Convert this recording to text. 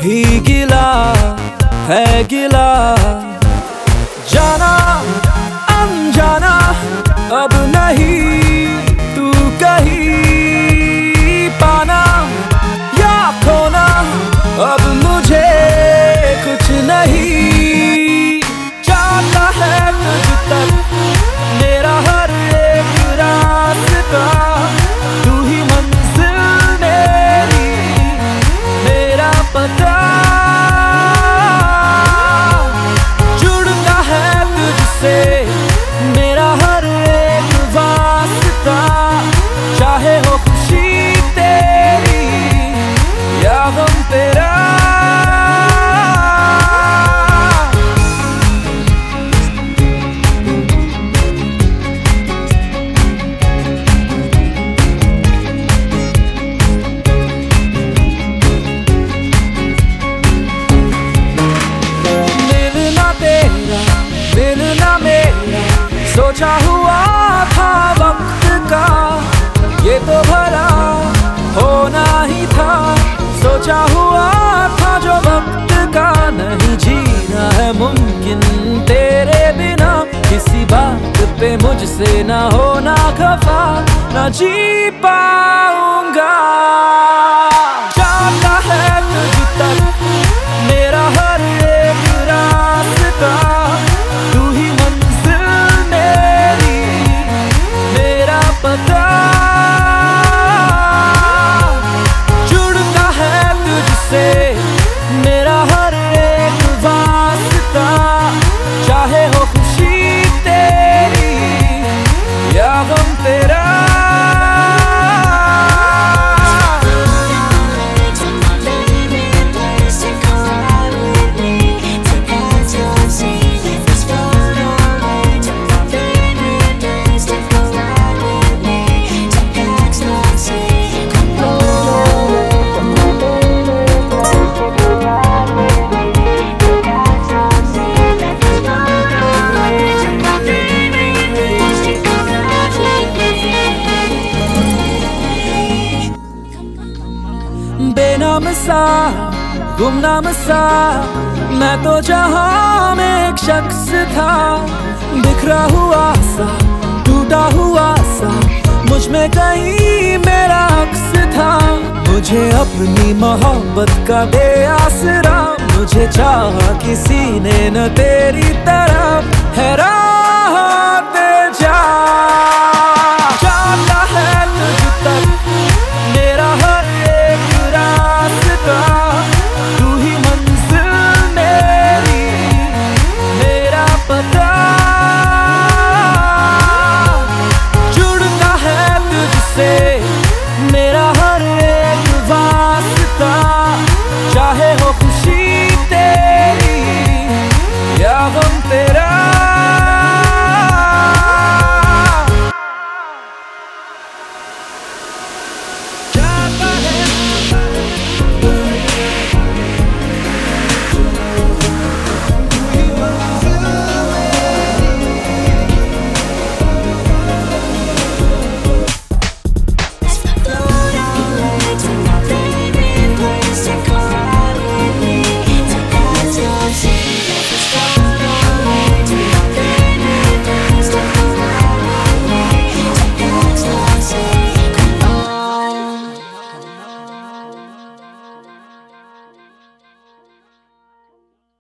भी गिला है गिला। जाना अनजाना अब नहीं तू कहीं, पाना या खोना अब मुझे कुछ नहीं। जाता है तुझ तक मेरा हर एक रास्ता, तू ही मंजिल मेरी, मेरा पता। जुड़ता है तुझसे मेरा हर एक वास्ता, चाहे हो खुशी तेरी या गम तेरा। मिलना मेरा सोचा हुआ था वक्त का, ये तो भला होना ही था। सोचा हुआ था जो वक्त का, नहीं जीना है मुमकिन तेरे बिना। किसी बात पे मुझसे ना होना खफा, ना जी पाऊंगा। जाता है तुझ तक मेरा हर एक रास्ता, तू ही मंजिल मेरी, मेरा पता। जुड़ता है तुझसे मेरा हर एक वास्ता, चाहे हो खुशी तेरी या गम तेरा। बेनाम सा गुमनाम सा मैं तो जहां में एक शख्स था, बिखरा हुआ सा टूटा हुआ सा, मुझ में कहीं मेरा अक्स था। मुझे अपनी मोहब्बत का दे आसरा, मुझे चाहा किसी ने न तेरी तरह। है राह दे जा